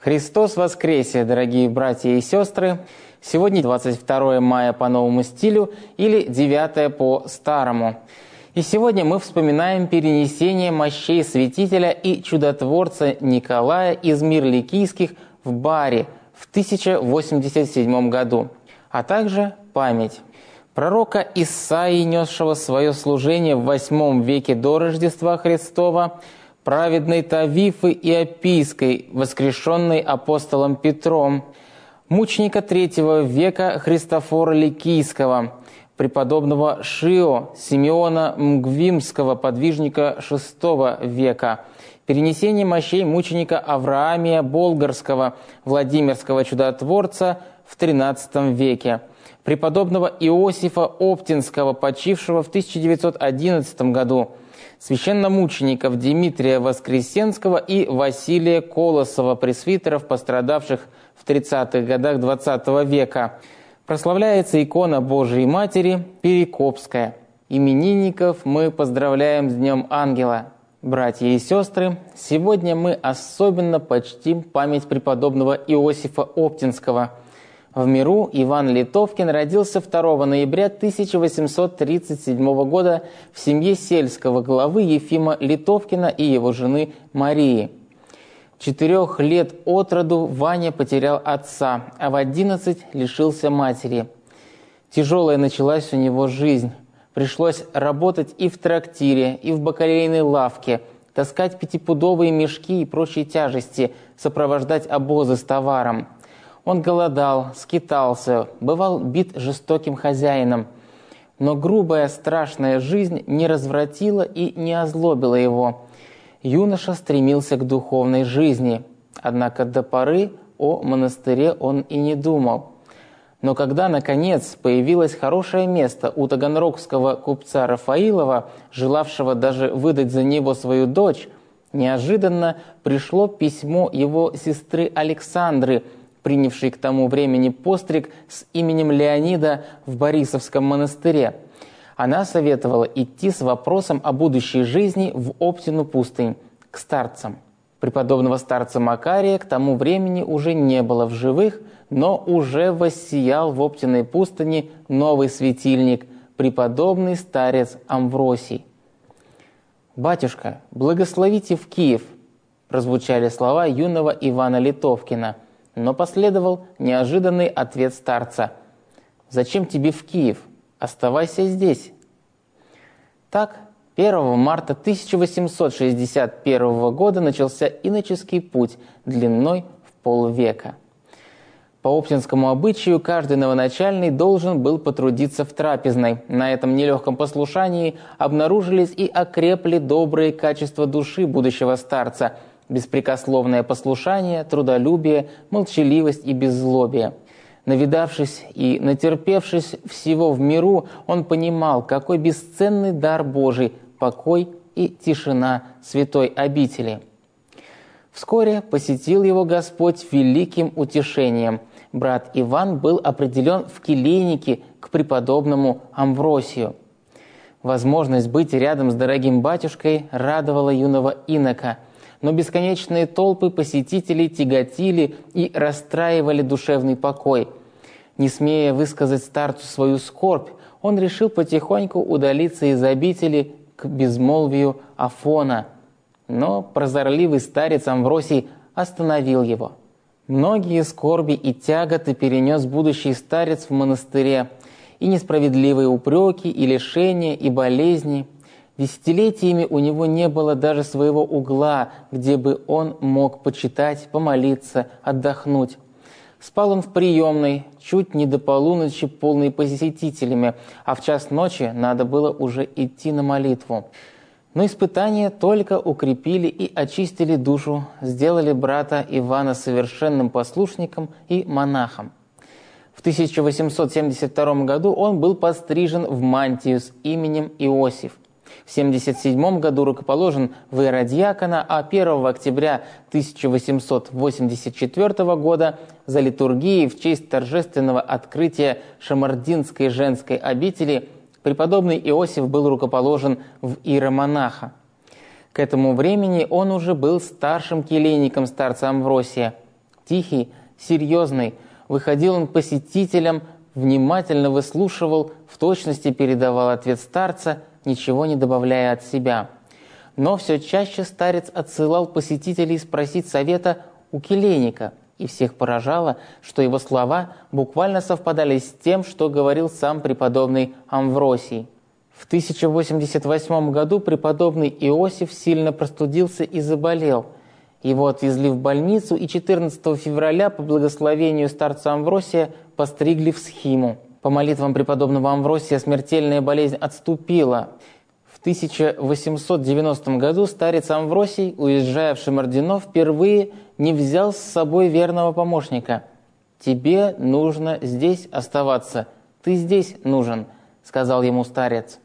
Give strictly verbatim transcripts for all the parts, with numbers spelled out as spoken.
Христос воскресе, дорогие братья и сестры! Сегодня двадцать второе мая по новому стилю или девятое по старому. И сегодня мы вспоминаем перенесение мощей святителя и чудотворца Николая из Мирликийских в Бари в тысяча восемьдесят седьмом году, а также память пророка Исаии, несшего свое служение в восьмом веке до Рождества Христова, праведной Тавифы Иопийской, воскрешенной апостолом Петром, мученика третьего века Христофора Ликийского, преподобного Шио Симеона Мгвимского, подвижника шестого века, перенесение мощей мученика Авраамия Болгарского, Владимирского чудотворца в тринадцатом веке, преподобного Иосифа Оптинского, почившего в тысяча девятьсот одиннадцатом году, священномучеников Дмитрия Воскресенского и Василия Колосова, пресвитеров, пострадавших в тридцатых годах двадцатого века. Прославляется икона Божией Матери Перекопская. Именинников мы поздравляем с Днем Ангела. Братья и сестры, сегодня мы особенно почтим память преподобного Иосифа Оптинского. В миру Иван Литовкин родился второго ноября тысяча восемьсот тридцать седьмого года в семье сельского главы Ефима Литовкина и его жены Марии. Четырех лет от роду Ваня потерял отца, а в одиннадцать лишился матери. Тяжелая началась у него жизнь. Пришлось работать и в трактире, и в бакалейной лавке, таскать пятипудовые мешки и прочие тяжести, сопровождать обозы с товаром. Он голодал, скитался, бывал бит жестоким хозяином. Но грубая, страшная жизнь не развратила и не озлобила его. Юноша стремился к духовной жизни, однако до поры о монастыре он и не думал. Но когда, наконец, появилось хорошее место у таганрогского купца Рафаилова, желавшего даже выдать за него свою дочь, неожиданно пришло письмо его сестры Александры, принявшей к тому времени постриг с именем Леонида в Борисовском монастыре. Она советовала идти с вопросом о будущей жизни в Оптину пустынь, к старцам. Преподобного старца Макария к тому времени уже не было в живых, но уже воссиял в Оптиной пустыне новый светильник, преподобный старец Амвросий. «Батюшка, благословите в Киев!» прозвучали слова юного Ивана Литовкина, но последовал неожиданный ответ старца: «Зачем тебе в Киев? Оставайся здесь». Так, первого марта тысяча восемьсот шестьдесят первого года начался иноческий путь длиной в полвека. По оптинскому обычаю каждый новоначальный должен был потрудиться в трапезной. На этом нелегком послушании обнаружились и окрепли добрые качества души будущего старца: беспрекословное послушание, трудолюбие, молчаливость и беззлобие. Навидавшись и натерпевшись всего в миру, он понимал, какой бесценный дар Божий – покой и тишина святой обители. Вскоре посетил его Господь великим утешением. Брат Иван был определен в келейники к преподобному Амвросию. Возможность быть рядом с дорогим батюшкой радовала юного инока, но бесконечные толпы посетителей тяготили и расстраивали душевный покой. Не смея высказать старцу свою скорбь, он решил потихоньку удалиться из обители к безмолвию Афона. Но прозорливый старец Амвросий остановил его. Многие скорби и тяготы перенес будущий старец в монастыре, и несправедливые упреки, и лишения, и болезни. Десятилетиями у него не было даже своего угла, где бы он мог почитать, помолиться, отдохнуть. Спал он в приемной, чуть не до полуночи, полной посетителями, а в час ночи надо было уже идти на молитву. Но испытания только укрепили и очистили душу, сделали брата Ивана совершенным послушником и монахом. В тысяча восемьсот семьдесят втором году он был пострижен в мантию с именем Иосиф. В семьдесят седьмом году рукоположен в иеродьякона, а первого октября тысяча восемьсот восемьдесят четвёртого года за литургией в честь торжественного открытия Шамардинской женской обители преподобный Иосиф был рукоположен в иеромонаха. К этому времени он уже был старшим келейником старца Амвросия. Тихий, серьезный, выходил он к посетителям, внимательно выслушивал, в точности передавал ответ старца, ничего не добавляя от себя. Но все чаще старец отсылал посетителей спросить совета у келейника, и всех поражало, что его слова буквально совпадали с тем, что говорил сам преподобный Амвросий. В тысяча восемьдесят восьмом году преподобный Иосиф сильно простудился и заболел. Его отвезли в больницу, и четырнадцатого февраля по благословению старца Амвросия постригли в схиму. По молитвам преподобного Амвросия смертельная болезнь отступила. В тысяча восемьсот девяностом году старец Амвросий, уезжая в Шимардино, впервые не взял с собой верного помощника. «Тебе нужно здесь оставаться, ты здесь нужен», — сказал ему старец.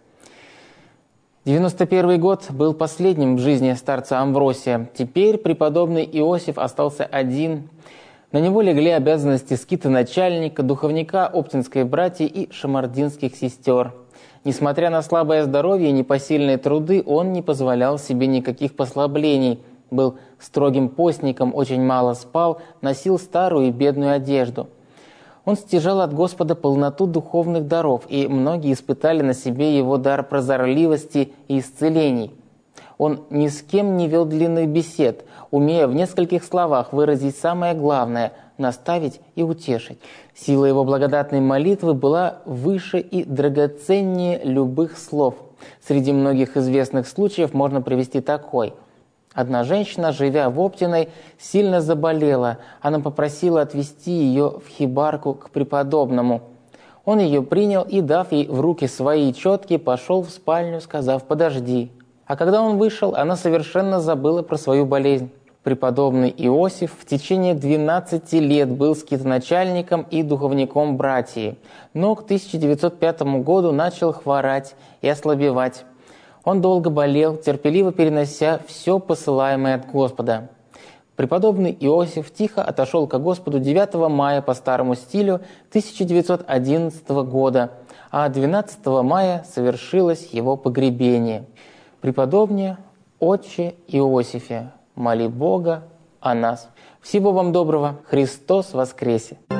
девяносто первый год был последним в жизни старца Амвросия. Теперь преподобный Иосиф остался один. На него легли обязанности скитоначальника, духовника Оптинской братьи и шамардинских сестер. Несмотря на слабое здоровье и непосильные труды, он не позволял себе никаких послаблений, был строгим постником, очень мало спал, носил старую и бедную одежду. Он стяжал от Господа полноту духовных даров, и многие испытали на себе его дар прозорливости и исцелений. Он ни с кем не вел длинных бесед, умея в нескольких словах выразить самое главное – наставить и утешить. Сила его благодатной молитвы была выше и драгоценнее любых слов. Среди многих известных случаев можно привести такой. Одна женщина, живя в Оптиной, сильно заболела. Она попросила отвезти ее в хибарку к преподобному. Он ее принял и, дав ей в руки свои четки, пошел в спальню, сказав «подожди». А когда он вышел, она совершенно забыла про свою болезнь. Преподобный Иосиф в течение двенадцати лет был скитоначальником и духовником братьи, но к тысяча девятьсот пятому году начал хворать и ослабевать. Он долго болел, терпеливо перенося все посылаемое от Господа. Преподобный Иосиф тихо отошел ко Господу девятого мая по старому стилю тысяча девятьсот одиннадцатого года, а двенадцатого мая совершилось его погребение. Преподобный Отче Иосифе, моли Бога о нас. Всего вам доброго. Христос воскресе!